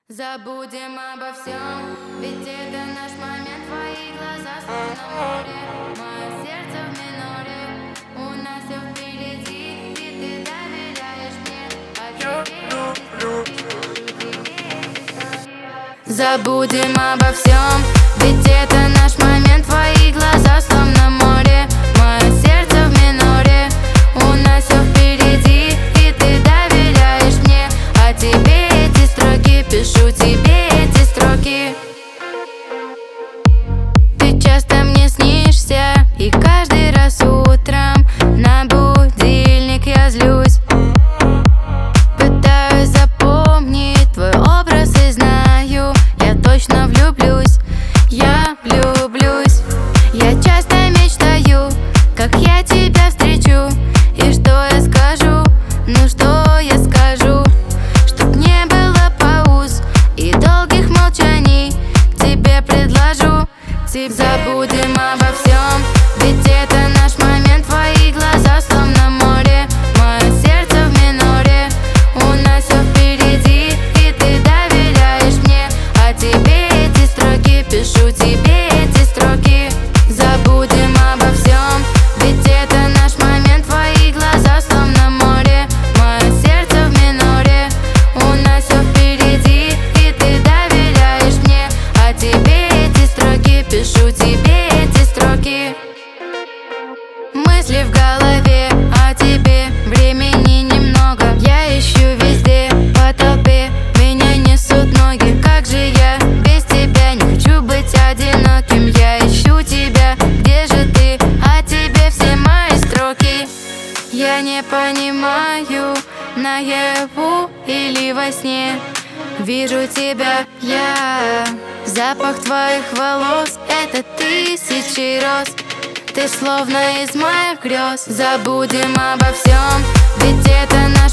Забудем обо всем, ведь это наш момент. Твои глаза словно море, мое сердце в миноре. У нас все впереди, и ты доверяешь мне, а тебе забудем обо всем, ведь это наш момент. Твои глаза словно море, мое сердце в миноре. У нас все впереди, и ты доверяешь мне, а тебе эти строки пишу, тебе эти строки. Ты часто мне снишься, и каждый раз утром на будильник я злюсь. Пытаюсь запомнить твой образ и знаю, я точно влюблюсь. Я влюблюсь. Я часто мечтаю, как я тебя встречу. И что я скажу, ну что я скажу, чтоб не было пауз и долгих молчаний. Тебе предложу, забудем обо всем, ведь это наш момент. Твои глаза словно море, мое сердце в миноре. У нас все впереди, и ты доверяешь мне, а тебе эти строки пишу, тебе эти строки. Забудем обо всем, ведь это наш момент. Твои глаза словно море, мое сердце в миноре. У нас все впереди, и ты доверяешь мне, а тебе эти строки пишу, тебе эти строки. Мысли в голове о тебе, времени немного. Я ищу везде, по толпе, меня несут ноги. Как же я без тебя, не хочу быть одиноким. Я ищу тебя, где же ты, а тебе все мои строки. Я не понимаю, наяву или во сне вижу тебя я. Запах твоих волос — это тысячи роз. Ты словно из моих грез. Забудем обо всем, ведь это